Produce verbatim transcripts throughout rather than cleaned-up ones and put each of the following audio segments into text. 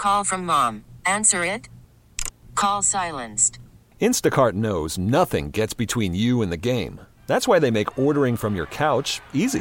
Call from mom. Answer it. Call silenced. Instacart knows nothing gets between you and the game. That's why they make ordering from your couch easy.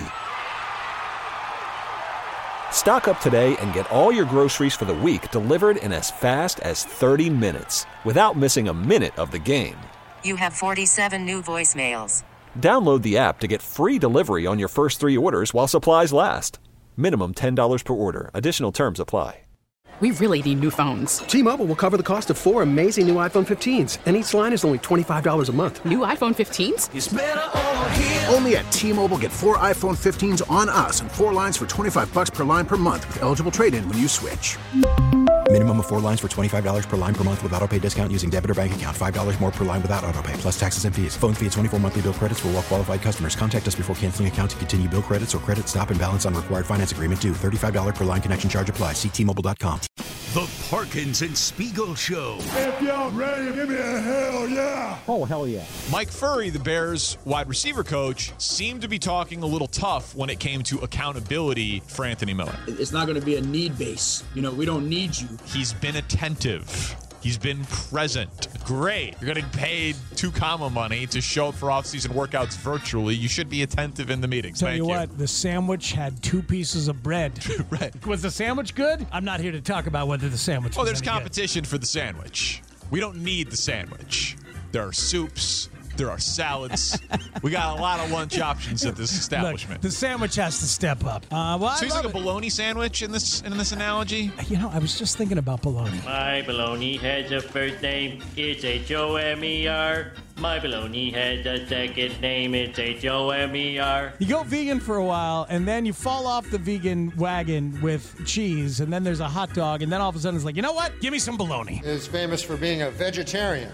Stock up today and get all your groceries for the week delivered in as fast as thirty minutes without missing a minute of the game. You have forty-seven new voicemails. Download the app to get free delivery on your first three orders while supplies last. Minimum ten dollars per order. Additional terms apply. We really need new phones. T-Mobile will cover the cost of four amazing new iPhone fifteens, and each line is only twenty-five dollars a month. New iPhone fifteens? It's better over here. Only at T-Mobile, get four iPhone fifteens on us and four lines for twenty-five bucks per line per month with eligible trade-in when you switch. Minimum of four lines for twenty-five dollars per line per month with autopay discount using debit or bank account. five dollars more per line without autopay, plus taxes and fees. Phone fee at twenty-four monthly bill credits for well-qualified customers. Contact us before canceling account to continue bill credits or credit stop and balance on required finance agreement due. thirty-five dollars per line connection charge applies. See T Mobile dot com. The Parkins and Spiegel Show. If y'all ready, give me a hell yeah. Oh, hell yeah. Mike Furrey, the Bears wide receiver coach, seemed to be talking a little tough when it came to accountability for Anthony Miller. It's not going to be a need base. You know, we don't need you. He's been attentive. He's been present. Great. You're getting paid two comma money to show up for off-season workouts virtually. You should be attentive in the meetings. Tell Thank you you what, the sandwich had two pieces of bread. Right. Was the sandwich good? I'm not here to talk about whether the sandwich Oh, was there's any competition good. For the sandwich. We don't need the sandwich. There are soups. There are salads. We got a lot of lunch options at this establishment. Look, the sandwich has to step up. Uh, well, so I he's like a it. bologna sandwich in this in this analogy? You know, I was just thinking about bologna. My bologna has a first name. It's H O M E R. My bologna has a second name. It's H O M E R. You go vegan for a while, and then you fall off the vegan wagon with cheese, and then there's a hot dog, and then all of a sudden it's like, you know what? Give me some bologna. Is famous for being a vegetarian.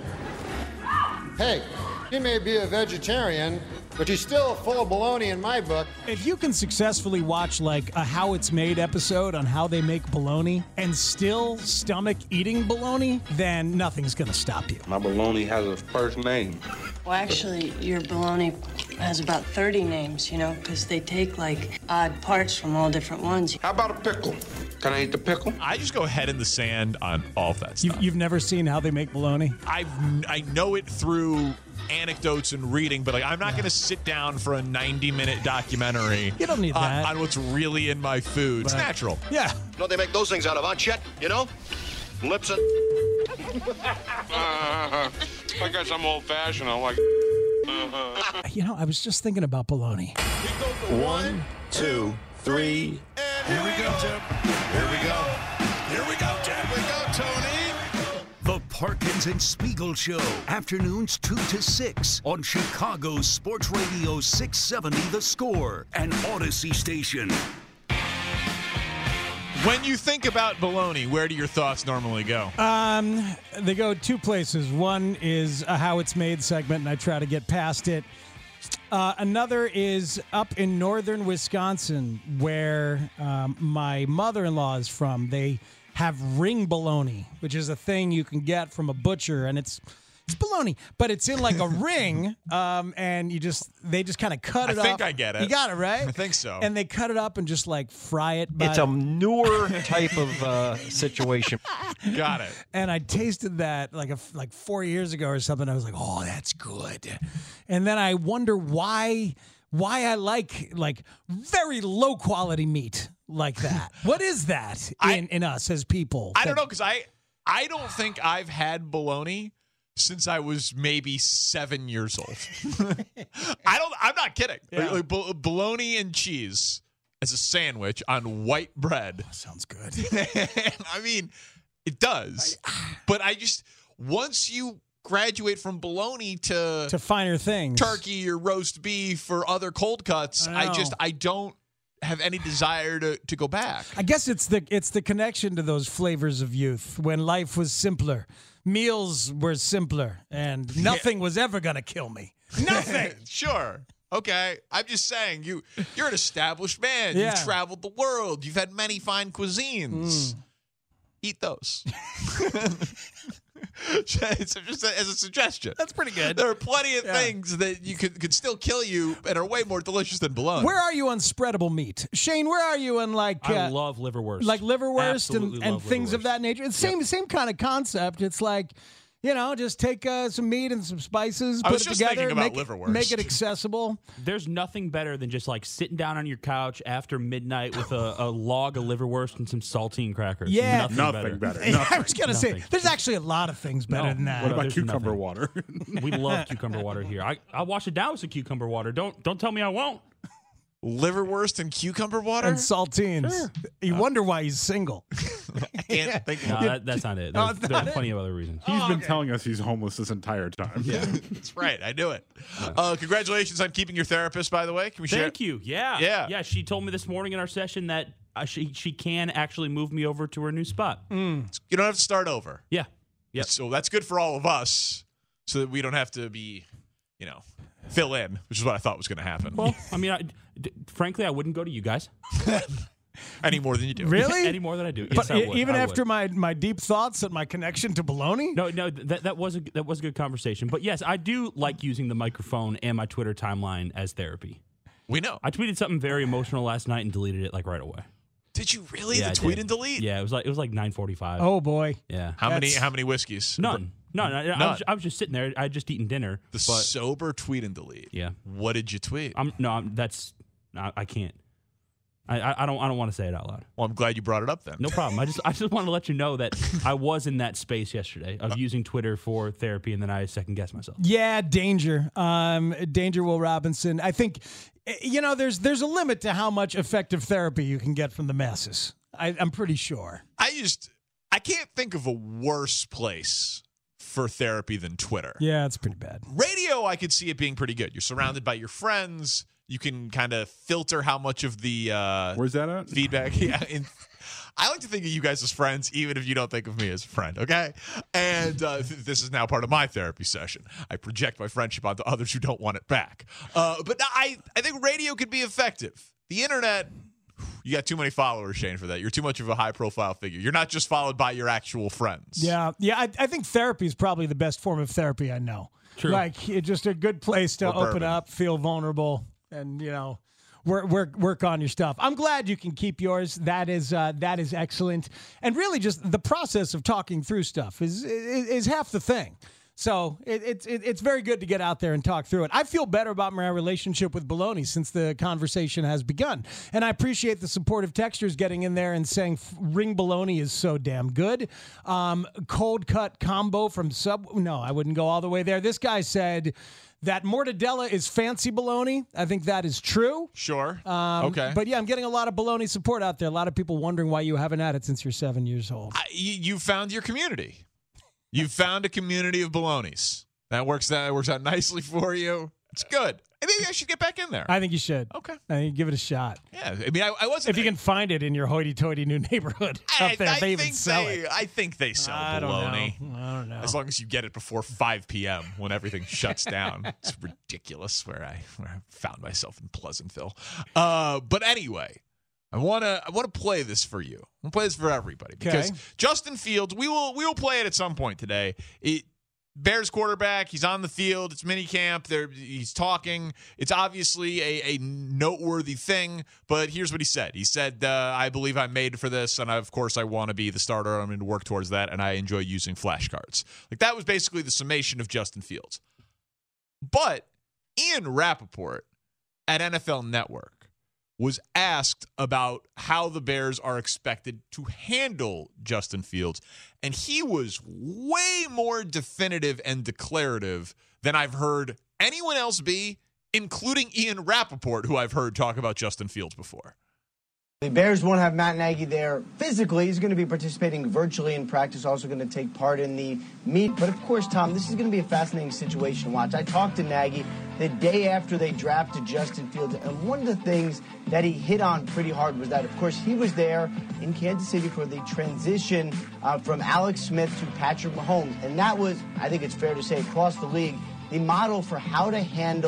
Hey. He may be a vegetarian, but he's still full of baloney in my book. If you can successfully watch like a How It's Made episode on how they make bologna and still stomach eating bologna, then nothing's going to stop you. My bologna has a first name. Well, actually, your bologna has about thirty names, you know, because they take like odd parts from all different ones. How about a pickle? Can I eat the pickle? I just go head in the sand on all of that stuff. You've, you've never seen how they make bologna? I've I know it through anecdotes and reading, but like I'm not yeah. going to sit down for a ninety minute documentary. You don't need on, that. on what's really in my food. It's natural. Yeah. You know what they make those things out of, huh, Chet? You know? Lips and... uh, I guess I'm old-fashioned. I like... Uh-huh. You know, I was just thinking about bologna. One, two, three, and here we go, Tim. Here we go. Here we go, Tim. Here we go, Tony. The Parkins and Spiegel Show, afternoons two to six on Chicago's Sports Radio six seventy The Score and Odyssey Station. When you think about bologna, where do your thoughts normally go? Um, they go two places. One is a How It's Made segment, and I try to get past it. Uh, another is up in northern Wisconsin, where um, my mother-in-law is from. They have ring bologna, which is a thing you can get from a butcher, and it's it's bologna, but it's in like a ring, um, and you just they just kind of cut it up. I think I get it. You got it, right? I think so. And they cut it up and just like fry it. By it's a newer type of uh, situation. Got it. And I tasted that like a, like four years ago or something. I was like, oh, that's good. And then I wonder why why I like like very low quality meat like that. What is that in, I, in us as people? I don't know, because I I don't think I've had bologna since I was maybe seven years old. I don't. I'm not kidding. Yeah. Like, like, bologna and cheese as a sandwich on white bread. Oh, sounds good. I mean, it does. I, but I just once you graduate from bologna to to finer things, turkey or roast beef or other cold cuts, I, I just I don't have any desire to, to go back. I guess it's the it's the connection to those flavors of youth when life was simpler. Meals were simpler, and nothing yeah. was ever going to kill me. Nothing. Sure. Okay. I'm just saying, you, you're an established man. Yeah. You've traveled the world. You've had many fine cuisines. Mm. Eat those. It's just a, as a suggestion. That's pretty good. There are plenty of Yeah. things that you could could still kill you and are way more delicious than bologna. Where are you on spreadable meat? Shane, where are you on like I uh, love liverwurst. like liverwurst and, Absolutely and love things of liverwurst. that nature? It's the same same kind of concept. It's like, you know, just take uh, some meat and some spices, I put was it just together, thinking about make, liverwurst. make it accessible. There's nothing better than just like sitting down on your couch after midnight with a, a log of liverwurst and some saltine crackers. Yeah. nothing, Nothing better. better. I was gonna say, Nothing. there's actually a lot of things better No. than that. What about There's cucumber nothing. water? We love cucumber water here. I I wash it down with some cucumber water. Don't don't tell me I won't. Liverwurst and cucumber water? And saltines. You wonder why he's single. I can't think No, of it. that, that's not it. Oh, There's, it's there are not it? plenty of other reasons. He's Oh, been okay. telling us he's homeless this entire time. Yeah. That's right. I knew it. Uh, congratulations on keeping your therapist, by the way. Can we share? Thank you. Yeah. Yeah. Yeah. She told me this morning in our session that uh, she she can actually move me over to her new spot. You don't have to start over. Yeah. Yep. So that's good for all of us so that we don't have to be, you know, fill in, which is what I thought was going to happen. Well, I mean, I, d- frankly, I wouldn't go to you guys Any more than you do. Really? any more than I do. But Yes, I e- would. even I after would. my, my deep thoughts and my connection to baloney? No, no, that that was a that was a good conversation. But yes, I do like using the microphone and my Twitter timeline as therapy. We know. I tweeted something very emotional last night and deleted it like right away. Did you really? Yeah, the I tweet did. and delete? Yeah, it was like it was like nine forty five. Oh, boy. Yeah. How many That's- How many whiskeys? None. None. I, I, None. was, I was just sitting there. I had just eaten dinner. The but sober tweet and delete. yeah, What did you tweet? I'm no. I'm, that's I, I can't. I, I, I don't. I don't want to say it out loud. Well, I'm glad you brought it up then. No problem. I just I just want to let you know that I was in that space yesterday of using Twitter for therapy, and then I second guessed myself. Yeah, danger. Um, danger, Will Robinson. I think, eh, you know, there's there's a limit to how much effective therapy you can get from the masses. I, I'm pretty sure. I just, I can't think of a worse place for therapy than Twitter. Yeah, it's pretty bad. Radio, I could see it being pretty good. You're surrounded by your friends. You can kind of filter how much of the uh, Where's that at? feedback. Yeah, in, I like to think of you guys as friends, even if you don't think of me as a friend. Okay, and uh, th- this is now part of my therapy session. I project my friendship onto others who don't want it back. Uh, but I, I think radio could be effective. The internet. You got too many followers, Shane, for that. You're too much of a high-profile figure. You're not just followed by your actual friends. Yeah, yeah. I, I think therapy is probably the best form of therapy I know. True. Like, it's just a good place to Or open bourbon. up, feel vulnerable, and you know, work work work on your stuff. I'm glad you can keep yours. That is uh, that is excellent. And really, just the process of talking through stuff is is, is half the thing. So it, it's it, it's very good to get out there and talk through it. I feel better about my relationship with Baloney since the conversation has begun. And I appreciate the supportive texters getting in there and saying Ring Baloney is so damn good. Um, cold cut combo from Sub. No, I wouldn't go all the way there. This guy said that mortadella is fancy baloney. I think that is true. Sure. Um, okay. But yeah, I'm getting a lot of baloney support out there. A lot of people wondering why you haven't had it since you're seven years old. I, you, you found your community. You found a community of balonies. That works. That works out nicely for you. It's good. Maybe I should get back in there. I think you should. Okay. I think give it a shot. Yeah. I mean, I, I wasn't. If you can find it in your hoity-toity new neighborhood I, up there, I they even think sell they, it. I think they sell I don't baloney. know. I don't know. As long as you get it before five p.m. when everything shuts down. It's ridiculous where I, where I found myself in Pleasantville. Uh, but anyway, I want to I want to play this for you. I want to play this for everybody because Okay. Justin Fields, we will we will play it at some point today. It, Bears quarterback, he's on the field. It's minicamp. There, he's talking. It's obviously a, a noteworthy thing, but here's what he said. He said, uh, I believe I'm made for this, and I, of course I want to be the starter. I'm going to work towards that, and I enjoy using flashcards. Like, that was basically the summation of Justin Fields. But Ian Rappaport at N F L Network was asked about how the Bears are expected to handle Justin Fields, and he was way more definitive and declarative than I've heard anyone else be, including Ian Rappaport, who I've heard talk about Justin Fields before. The Bears won't have Matt Nagy there physically. He's going to be participating virtually in practice, also going to take part in the meet. But, of course, Tom, this is going to be a fascinating situation to watch. I talked to Nagy the day after they drafted Justin Fields, and one of the things that he hit on pretty hard was that, of course, he was there in Kansas City for the transition uh, from Alex Smith to Patrick Mahomes. And that was, I think it's fair to say, across the league, the model for how to handle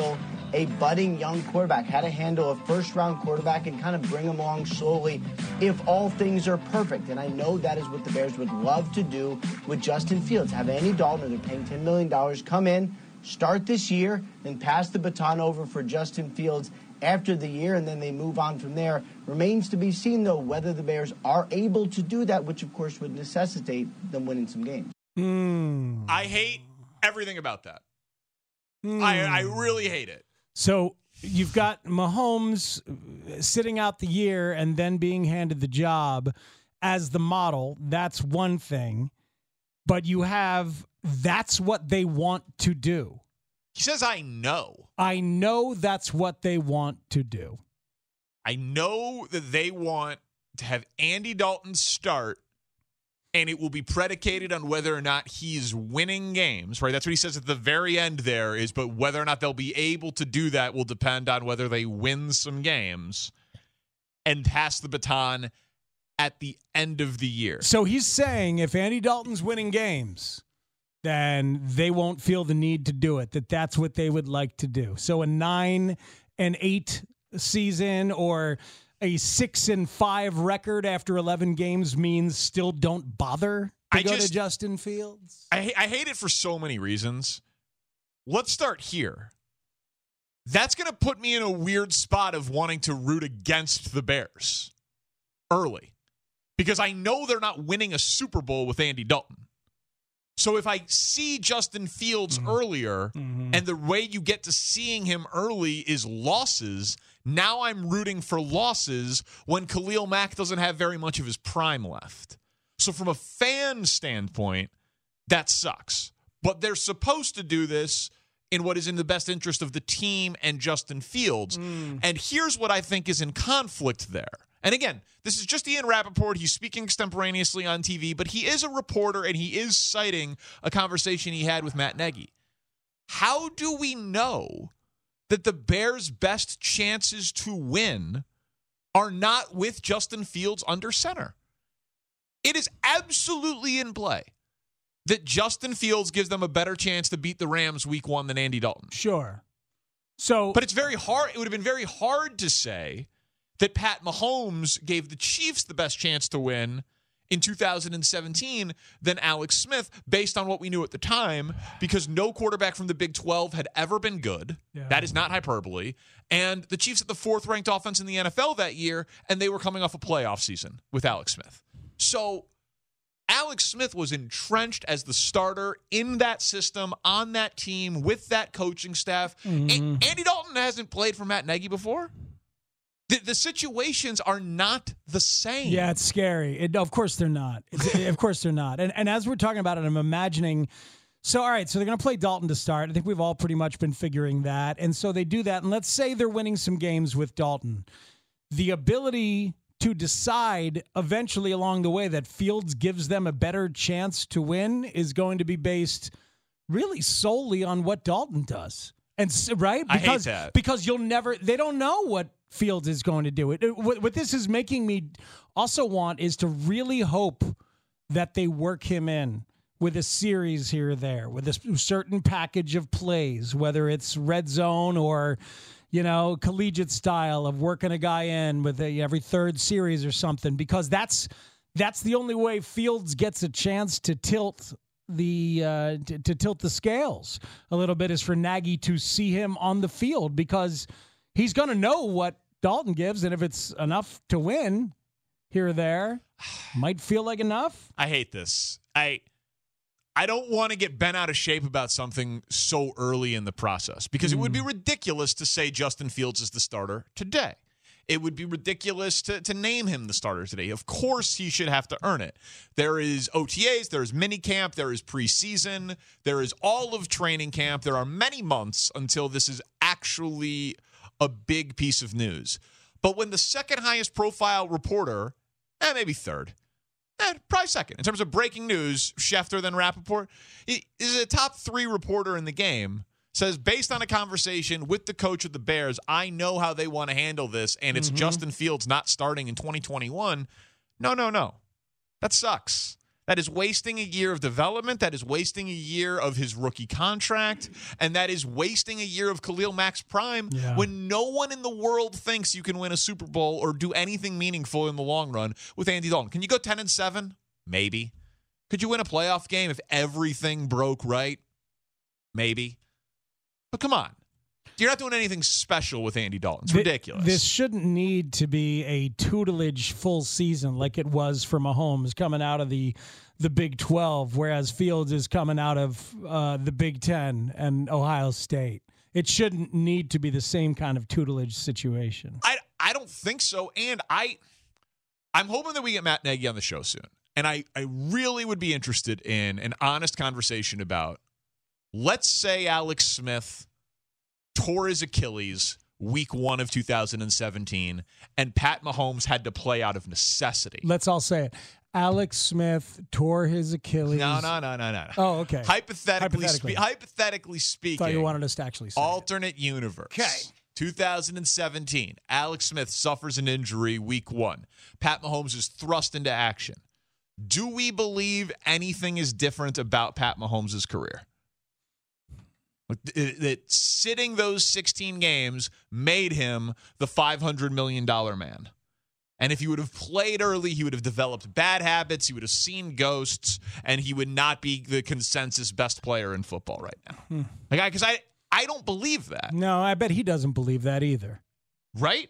a budding young quarterback, how to handle a first-round quarterback and kind of bring him along slowly if all things are perfect. And I know that is what the Bears would love to do with Justin Fields. Have Andy Dalton, they're paying ten million dollars, come in, start this year, then pass the baton over for Justin Fields after the year, and then they move on from there. Remains to be seen, though, whether the Bears are able to do that, which, of course, would necessitate them winning some games. Mm. I hate everything about that. Mm. I, I really hate it. So you've got Mahomes sitting out the year and then being handed the job as the model. That's one thing. But you have, that's what they want to do. He says, I know. I know that's what they want to do. I know that they want to have Andy Dalton start, and it will be predicated on whether or not he's winning games, right? That's what he says at the very end there is, but whether or not they'll be able to do that will depend on whether they win some games and pass the baton at the end of the year. So he's saying if Andy Dalton's winning games, then they won't feel the need to do it, that that's what they would like to do. So a nine and eight season or a six and five record after eleven games means still don't bother to I go just, to Justin Fields? I, I hate it for so many reasons. Let's start here. That's going to put me in a weird spot of wanting to root against the Bears early because I know they're not winning a Super Bowl with Andy Dalton. So if I see Justin Fields mm-hmm. earlier mm-hmm. and the way you get to seeing him early is losses, now I'm rooting for losses when Khalil Mack doesn't have very much of his prime left. So from a fan standpoint, that sucks. But they're supposed to do this in what is in the best interest of the team and Justin Fields. Mm. And here's what I think is in conflict there. And again, this is just Ian Rappaport. He's speaking extemporaneously on T V, but he is a reporter, and he is citing a conversation he had with Matt Nagy. How do we know that the Bears' best chances to win are not with Justin Fields under center? It is absolutely in play that Justin Fields gives them a better chance to beat the Rams week one than Andy Dalton. Sure. So, but it's very hard. It would have been very hard to say that Pat Mahomes gave the Chiefs the best chance to win in two thousand seventeen than Alex Smith, based on what we knew at the time, because no quarterback from the Big twelve had ever been good. Yeah. That is not hyperbole. And the Chiefs had the fourth-ranked offense in the N F L that year, and they were coming off a playoff season with Alex Smith. So Alex Smith was entrenched as the starter in that system, on that team, with that coaching staff. Mm-hmm. A- Andy Dalton hasn't played for Matt Nagy before. The, the situations are not the same. Yeah, it's scary. It, of course they're not. It's, of course they're not. And, and as we're talking about it, I'm imagining, so all right, so they're going to play Dalton to start. I think we've all pretty much been figuring that. And so they do that. And let's say they're winning some games with Dalton. The ability to decide eventually along the way that Fields gives them a better chance to win is going to be based really solely on what Dalton does. And right? Because, I hate that. Because you'll never, they don't know what Fields is going to do. It, it what, what this is making me also want is to really hope that they work him in with a series here or there, with a certain package of plays, whether it's red zone or, you know, collegiate style of working a guy in with a, every third series or something, because that's that's the only way Fields gets a chance to tilt the uh, to, to tilt the scales a little bit, is for Nagy to see him on the field, because he's going to know what Dalton gives, and if it's enough to win here or there, might feel like enough. I hate this. I I don't want to get bent out of shape about something so early in the process, because mm. it would be ridiculous to say Justin Fields is the starter today. It would be ridiculous to, to name him the starter today. Of course, he should have to earn it. There is O T As, there is minicamp, there is preseason, there is all of training camp. There are many months until this is actually a big piece of news. But when the second highest profile reporter, eh, maybe third, eh, probably second, in terms of breaking news, Schefter then Rappaport, is a top three reporter in the game, says, based on a conversation with the coach of the Bears, I know how they want to handle this, and it's mm-hmm. Justin Fields not starting in twenty twenty-one. No, no, no. That sucks. That is wasting a year of development. That is wasting a year of his rookie contract. And that is wasting a year of Khalil Mack's prime Yeah. when no one in the world thinks you can win a Super Bowl or do anything meaningful in the long run with Andy Dalton. Can you go ten and seven? Maybe. Could you win a playoff game if everything broke right? Maybe. But come on. You're not doing anything special with Andy Dalton. It's Th- ridiculous. This shouldn't need to be a tutelage full season like it was for Mahomes coming out of the the Big twelve, whereas Fields is coming out of uh, the Big Ten and Ohio State. It shouldn't need to be the same kind of tutelage situation. I, I don't think so. And I, I'm hoping that we get Matt Nagy on the show soon. And I, I really would be interested in an honest conversation about, let's say Alex Smith tore his Achilles week one of two thousand seventeen, and Pat Mahomes had to play out of necessity. Let's all say it. Alex Smith tore his Achilles. No, no, no, no, no. Oh, okay. Hypothetically, Hypothetically. Spe- hypothetically speaking. Thought you wanted us to actually say alternate universe. Okay. two thousand seventeen, Alex Smith suffers an injury week one. Pat Mahomes is thrust into action. Do we believe anything is different about Pat Mahomes' career? That sitting those sixteen games made him the five hundred million dollars man. And if he would have played early, he would have developed bad habits, he would have seen ghosts, and he would not be the consensus best player in football right now. Hmm. Like, because I, I don't believe that. No, I bet he doesn't believe that either. Right?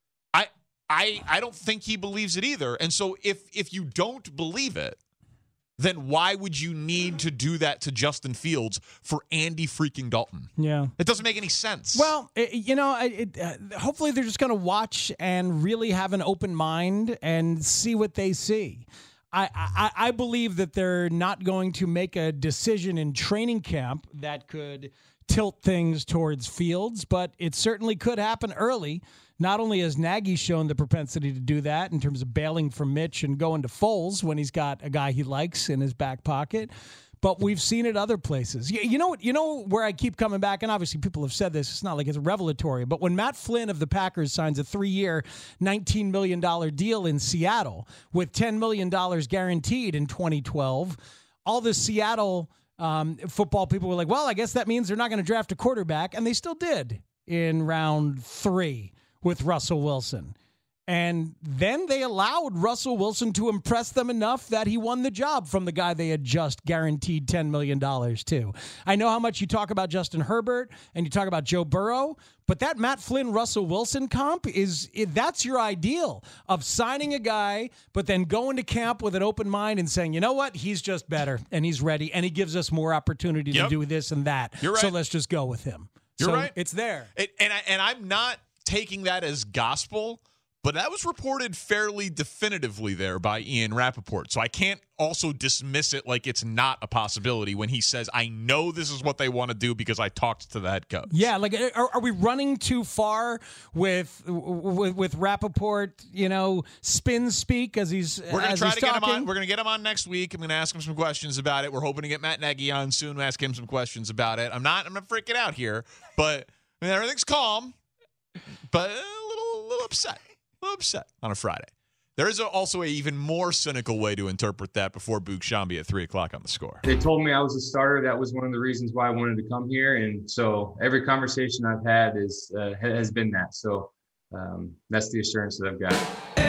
I I I don't think he believes it either. And so if if you don't believe it, then why would you need to do that to Justin Fields for Andy freaking Dalton? Yeah. It doesn't make any sense. Well, it, you know, it, uh, hopefully they're just going to watch and really have an open mind and see what they see. I, I, I believe that they're not going to make a decision in training camp that could tilt things towards Fields, but it certainly could happen early. Not only has Nagy shown the propensity to do that in terms of bailing for Mitch and going to Foles when he's got a guy he likes in his back pocket, but we've seen it other places. You, you know what? You know where I keep coming back, and obviously people have said this. It's not like it's revelatory, but when Matt Flynn of the Packers signs a three-year, nineteen million dollars deal in Seattle with ten million dollars guaranteed in twenty twelve, all the Seattle um, football people were like, well, I guess that means they're not going to draft a quarterback, and they still did in round three with Russell Wilson. And then they allowed Russell Wilson to impress them enough that he won the job from the guy they had just guaranteed ten million dollars to. I know how much you talk about Justin Herbert and you talk about Joe Burrow, but that Matt Flynn, Russell Wilson comp, is that's your ideal of signing a guy, but then going to camp with an open mind and saying, you know what, he's just better and he's ready and he gives us more opportunity Yep. to do this and that. You're right. So let's just go with him. You're So right. It's there. It, and I, and I'm not taking that as gospel, but that was reported fairly definitively there by Ian Rappaport. So I can't also dismiss it like it's not a possibility when he says, I know this is what they want to do because I talked to the head coach. Yeah, like, are, are we running too far with with, with Rappaport, you know, spin speak as he's We're going to as try he's to get him talking? on. We're going to get him on next week. I'm going to ask him some questions about it. We're hoping to get Matt Nagy on soon. Ask him some questions about it. I'm not. I'm not freaking out here, but I mean, everything's calm, but a little, a little upset. A little upset on a Friday. There is a, also a even more cynical way to interpret that before Boog Shambi at three o'clock on the Score. They told me I was a starter. That was one of the reasons why I wanted to come here. And so every conversation I've had is uh, has been that. So um, that's the assurance that I've got.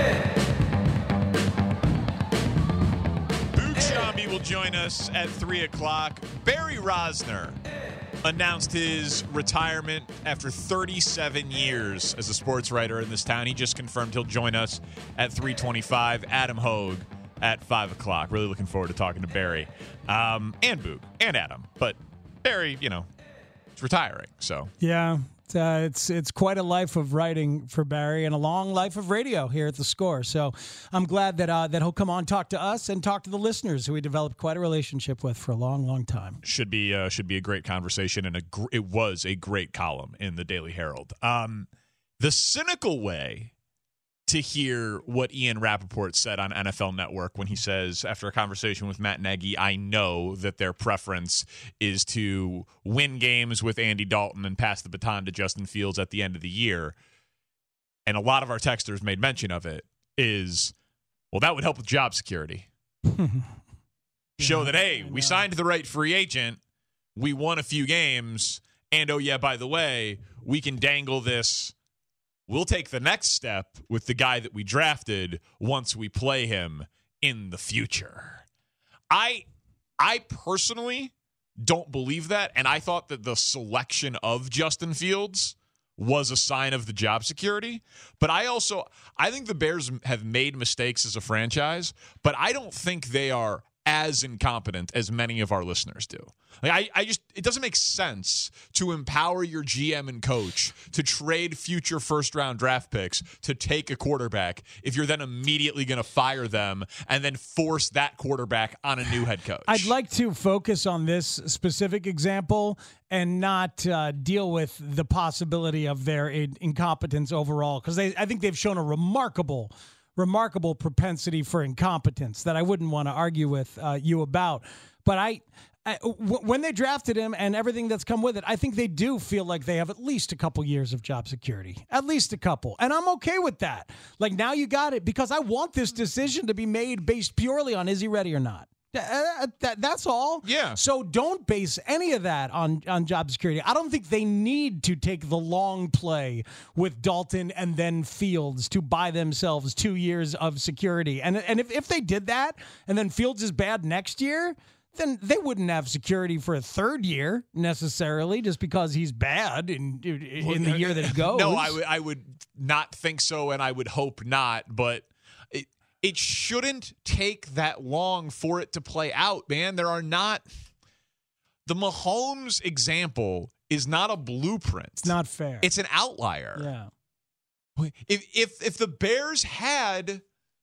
Boog Shambi will join us at three o'clock. Barry Rosner announced his retirement after thirty-seven years as a sports writer in this town. He just confirmed he'll join us at three twenty-five. Adam Hogue at five o'clock. Really looking forward to talking to Barry um, and Boog and Adam. But Barry, you know, is retiring, so. Yeah, it's, uh, it's it's quite a life of writing for Barry and a long life of radio here at the Score. So I'm glad that uh, that he'll come on, talk to us, and talk to the listeners who he developed quite a relationship with for a long, long time. Should be uh, should be a great conversation, and a gr- it was a great column in the Daily Herald. Um, the cynical way to hear what Ian Rappaport said on N F L Network when he says, after a conversation with Matt Nagy, I know that their preference is to win games with Andy Dalton and pass the baton to Justin Fields at the end of the year. And a lot of our texters made mention of it is, well, that would help with job security. Show that, hey, we signed the right free agent, we won a few games, and oh, yeah, by the way, we can dangle this. We'll take the next step with the guy that we drafted once we play him in the future. I I personally don't believe that, and I thought that the selection of Justin Fields was a sign of the job security. But I also, I think the Bears have made mistakes as a franchise, but I don't think they are as incompetent as many of our listeners do. Like I, I just, it doesn't make sense to empower your G M and coach to trade future first round draft picks to take a quarterback if you're then immediately going to fire them and then force that quarterback on a new head coach. I'd like to focus on this specific example and not uh, deal with the possibility of their in- incompetence overall, because I think they've shown a remarkable remarkable propensity for incompetence that I wouldn't want to argue with uh, you about. But I, I w- when they drafted him and everything that's come with it, I think they do feel like they have at least a couple years of job security, at least a couple. And I'm okay with that. Like, now you got it, because I want this decision to be made based purely on is he ready or not. Uh, that, that's all. Yeah. So don't base any of that on, on job security. I don't think they need to take the long play with Dalton and then Fields to buy themselves two years of security. And and if, if they did that and then Fields is bad next year, then they wouldn't have security for a third year necessarily just because he's bad in, in the year that he goes. No, I, w- I would not think so, and I would hope not, but it shouldn't take that long for it to play out, man. There are not – the Mahomes example is not a blueprint. It's not fair. It's an outlier. Yeah. If if if the Bears had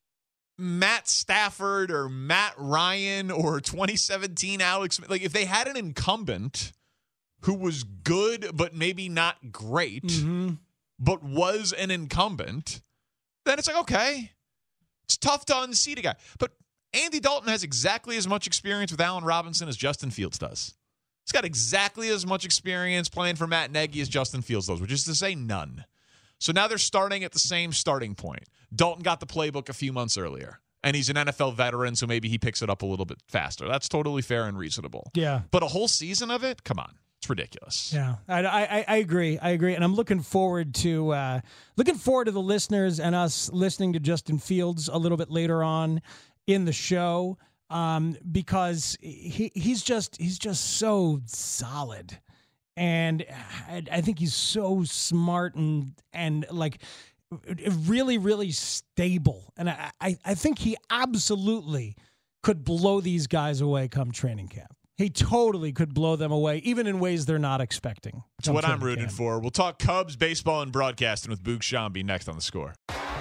Matt Stafford or Matt Ryan or twenty seventeen Alex – like if they had an incumbent who was good but maybe not great, mm-hmm. but was an incumbent, then it's like, okay – it's tough to unseat a guy. But Andy Dalton has exactly as much experience with Allen Robinson as Justin Fields does. He's got exactly as much experience playing for Matt Nagy as Justin Fields does, which is to say none. So now they're starting at the same starting point. Dalton got the playbook a few months earlier, and he's an N F L veteran, so maybe he picks it up a little bit faster. That's totally fair and reasonable. Yeah. But a whole season of it? Come on. It's ridiculous. Yeah, I, I, I agree. I agree, and I'm looking forward to uh, looking forward to the listeners and us listening to Justin Fields a little bit later on in the show, um, because he he's just he's just so solid, and I, I think he's so smart and and like really really stable, and I I, I think he absolutely could blow these guys away come training camp. He totally could blow them away, even in ways they're not expecting. That's what I'm rooting for. We'll talk Cubs, baseball, and broadcasting with Boog Sciambi next on The Score.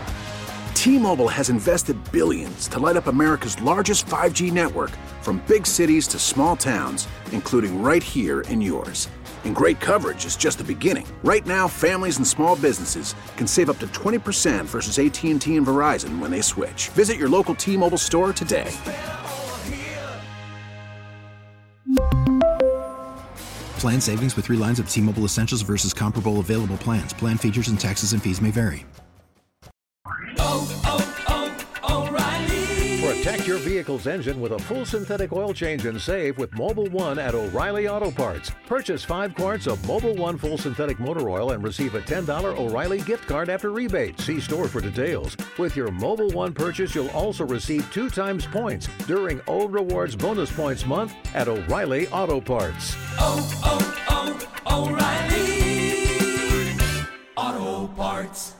T-Mobile has invested billions to light up America's largest five G network, from big cities to small towns, including right here in yours. And great coverage is just the beginning. Right now, families and small businesses can save up to twenty percent versus A T and T and Verizon when they switch. Visit your local T-Mobile store today. Plan savings with three lines of T-Mobile Essentials versus comparable available plans. Plan features and taxes and fees may vary. Oh, oh, oh, O'Reilly. Protect your vehicle's engine with a full synthetic oil change and save with Mobil one at O'Reilly Auto Parts. Purchase five quarts of Mobil one full synthetic motor oil and receive a ten dollars O'Reilly gift card after rebate. See store for details. With your Mobil one purchase, you'll also receive two times points during O Rewards Bonus Points Month at O'Reilly Auto Parts. Oh, oh, oh, O'Reilly Auto Parts.